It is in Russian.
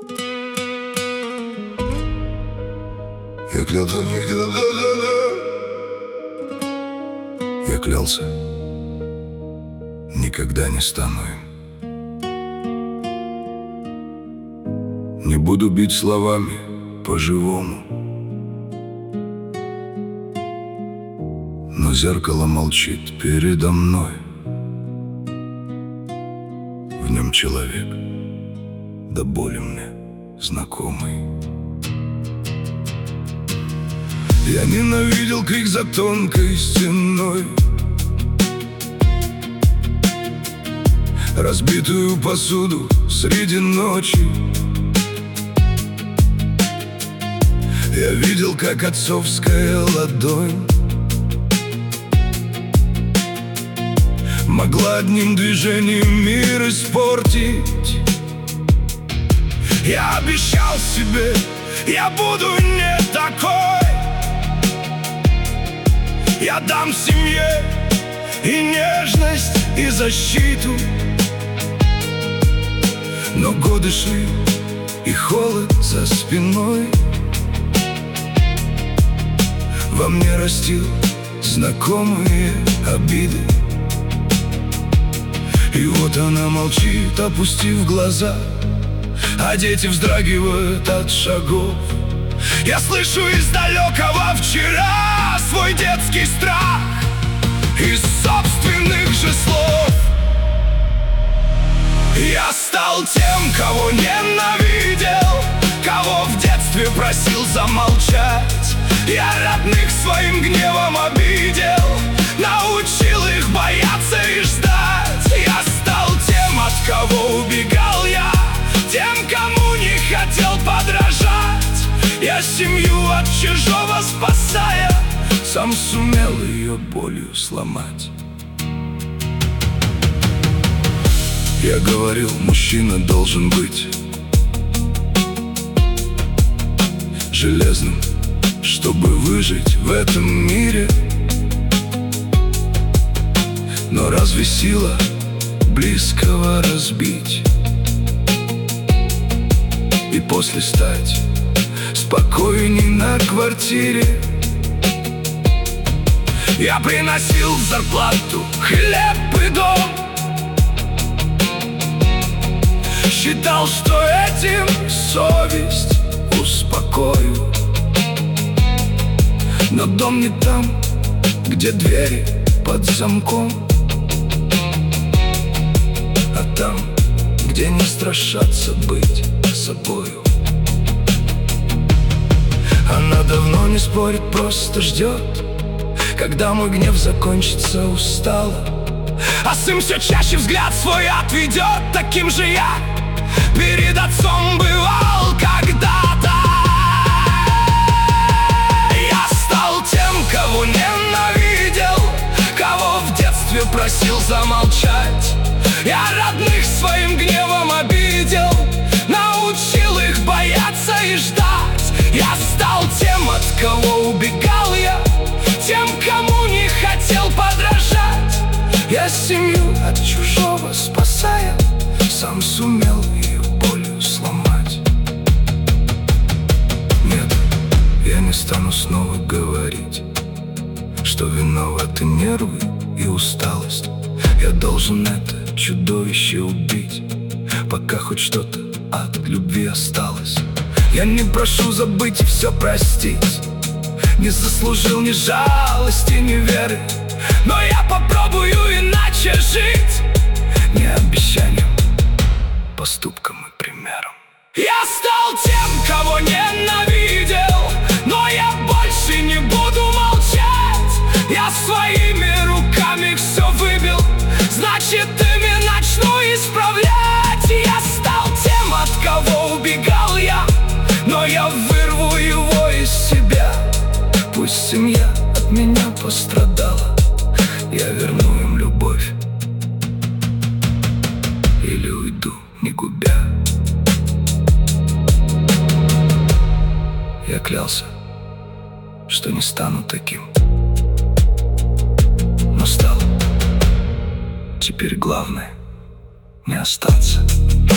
Я клялся, никогда не стану им. Не буду бить словами по-живому, но зеркало молчит передо мной. В нем человек, до боли мне знакомый. Я ненавидел крик за тонкой стеной, разбитую посуду среди ночи. Я видел, как отцовская ладонь могла одним движением мир испортить. Я обещал себе, я буду не такой. Я дам семье и нежность, и защиту. Но годы шли, и холод за спиной во мне растил знакомые обиды. И вот она молчит, опустив глаза, а дети вздрагивают от шагов. Я слышу из далекого вчера свой детский страх из собственных же слов. Я стал тем, кого ненавидел, кого в детстве просил замолчать. Я родных своим гневом обидел, научил их бояться и ждать. Я стал тем, от кого убегал я, тем, кому не хотел подражать. Я семью от чужого спасая, сам сумел ее болью сломать. Я говорил, мужчина должен быть железным, чтобы выжить в этом мире. Но разве сила близкого разбить и после стать спокойней на квартире? Я приносил зарплату, хлеб и дом, считал, что этим совесть успокою. Но дом не там, где двери под замком, а там, где не страшатся быть собою. Она давно не спорит, просто ждет, когда мой гнев закончится, устала. А сын все чаще взгляд свой отведет. Таким же я перед отцом бывал когда-то. Я стал тем, кого ненавидел, кого в детстве просил замолчать. Я родных своим гневом обидел, научил их бояться и ждать. Я стал тем, от кого убегал я, тем, кому не хотел подражать. Я семью от чужого спасая, сам сумел ее болью сломать. Нет, я не стану снова говорить, что виноваты нервы и усталость. Я должен это чудовище убить, пока хоть что-то от любви осталось. Я не прошу забыть и все простить, не заслужил ни жалости, ни веры, но я попробую иначе жить. Не обещанием, поступком и примером. Я стал тем, кого ненавидел, но я больше не буду молчать. Я своими руками все выбил, значит, ими начну исправлять. Я стал тем, от кого убегал я, но я вырву его из себя. Пусть семья от меня пострадала, я верну им любовь или уйду, не губя. Я клялся, что не стану таким, но стал. Теперь главное не остаться.